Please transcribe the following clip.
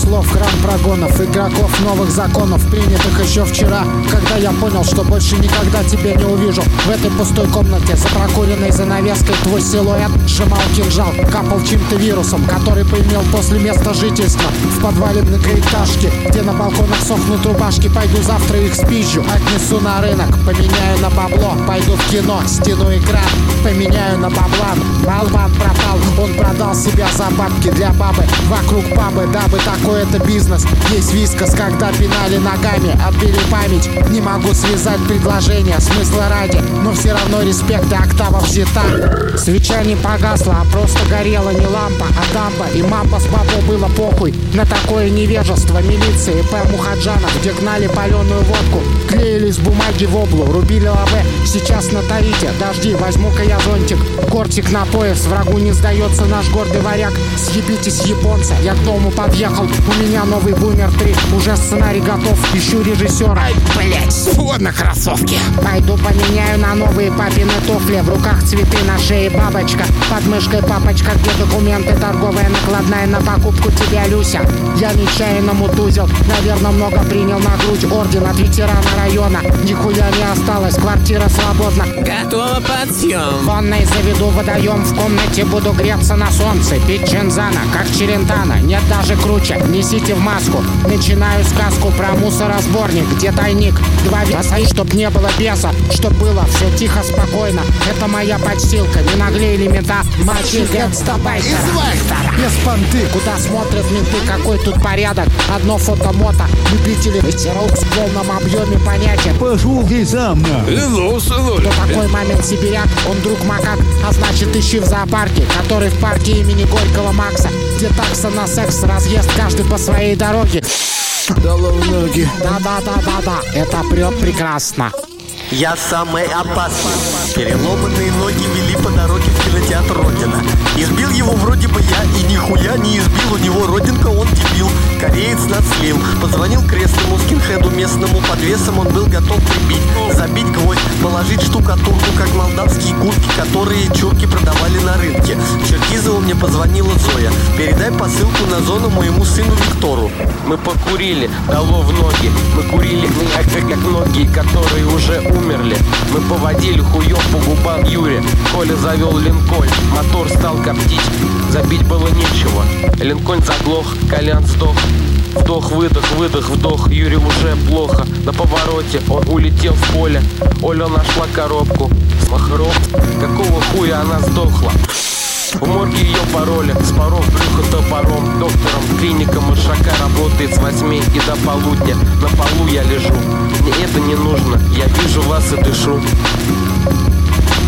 слов, храм прогонов, игроков новых законов, принятых еще вчера. Когда я понял, что больше никогда тебя не увижу. В этой пустой комнате, за прокуренной занавеской, твой силуэт сжимал кинжал, капал чьим-то вирусом, который поимел после места жительства. В подвале многоэтажки, где на балконах сохнут рубашки. Пойду завтра их спизжу, отнесу на рынок, поменяю на бабло. Пойду в кино, стяну экран, поменяю на баблан. Болван пропал, он продал себя за бабки для бабы. Вокруг пабы, дабы такой это бизнес. Есть вискос, когда пинали ногами, отбили память. Не могу связать предложение, смысла ради, но все равно респект и октава взята. Свеча не погасла, а просто горела не лампа, а дамба. И мамба с бабой было похуй на такое невежество милиции П. Мухаджанов, где гнали паленую водку, клеили с бумаги в облу, рубили лаве. Сейчас на Таите, дожди, возьму-ка я зонтик, кортик на пояс, врагу не сдается наш гордый варяг. Съебитесь, японцы, я к дому подъехал, у меня новый Бумер 3, уже сценарий готов, ищу режиссера. Ай, блять, ладно, кроссовки. Пойду поменяю на новые папины туфли, в руках цветы, на шее бабочка, под мышкой папочка, где документы, торговая накладная на покупку тебя, Люся. Я нечаянно мутузил, наверное, много принял на грудь, орден от ветерана района. Нихуя не осталось, квартира свободна. Готово под съем. В ванной заведу водоем, в комнате буду греться на солнце, пить Чензана, как Челентано, нет даже круче, несите в маску. Начинаю сказку про мусоросборник, где тайник, 2 веса, чтоб не было беса, чтоб было все тихо, спокойно. Это моя подстилка, не наглей мента, мальчик, гангстабайкера. Без понты, куда смотрят менты, какой тут порядок. Одно фото мото, любители ветерок в полном объеме понятия. Пошел за мной. Иду, сынуль. Кто такой мамин сибиряк? Он друг макак, а значит ищи в зоопарке, который в парке имени Горького Макса, где такса на секс, разъезд каждый по своей дороге. Дало в ноги. Да, это прет прекрасно. Я самый опасный. Переломанные ноги вели по дороге в кинотеатр «Родина». Избил его вроде бы я, и нихуя не избил. У него родинка, он дебил. Кореец надслил. Позвонил крестному скинхеду местному. Под весом он был готов прибить, забить гвоздь, положить штукатурку, как молдавские куртки, которые чурки продавали на рынке. В Черкизово мне позвонила Зоя. Передай посылку на зону моему сыну Виктору. Мы покурили, дало в ноги. Мы курили, как многие, которые уже умерли. Мы поводили хуёв по губам Юре. Коля завел Линкольн, мотор стал коптить. Забить было нечего. Линкольн заглох, Колян сдох. Вдох, выдох, выдох, вдох. Юре уже плохо. На повороте он улетел в поле. Оля нашла коробку с махром. Какого хуя она сдохла? В морге ее пароли, споров брюхо топором. Доктором клиника Маршака работает с 8 и до полудня. На полу я лежу, мне это не нужно, я вижу вас и дышу.